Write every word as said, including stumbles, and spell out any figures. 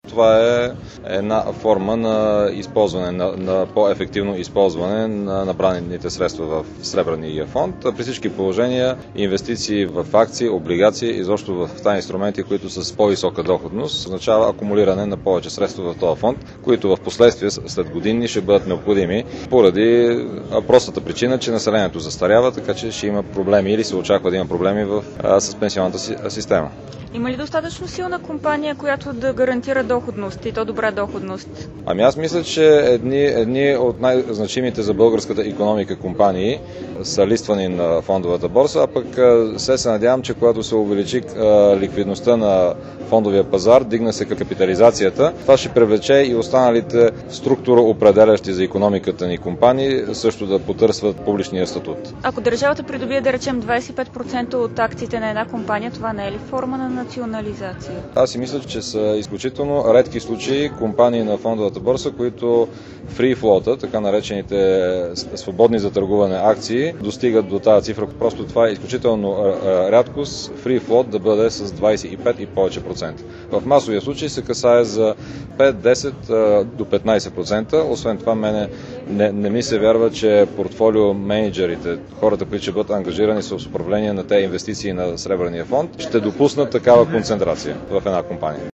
Това е една форма на използване, на, на по-ефективно използване на набраните средства в Сребърния фонд. При всички положения инвестиции в акции, облигации, изобщо в тези инструменти, които са с по-висока доходност, означава акумулиране на повече средства в този фонд, които в последствие след години ще бъдат необходими поради простата причина, че населението застарява, така че ще има проблеми или се очаква да има проблеми в, а, с пенсионната си, система. Има ли достатъчно силна компания, която да гарантира доходност и то добра доходност? Ами аз мисля, че едни, едни от най-значимите за българската икономика компании са листвани на фондовата борса, а пък се се надявам, че когато се увеличи ликвидността на фондовия пазар, дигна се капитализацията, това ще привлече и останалите структура определящи за икономиката ни компании също да потърсват публичния статут. Ако държавата придобие, да речем, двадесет и пет процента от акциите на една компания, това не е ли форма на национализация? Аз си мисля, че са изключително редки случаи компании на фондовата борса, които free float, така наречените свободни за търгуване акции, достигат до тази цифра. Просто това е изключително рядкост free float да бъде с двадесет и пет и повече процента. В масовия случай се касае за пет, десет до петнадесет процента. Освен това, мене не, не ми се вярва, че портфолио менеджерите, хората, които ще бъдат ангажирани с управление на тези инвестиции на Сребърния фонд, ще допуснат такава концентрация в една компания.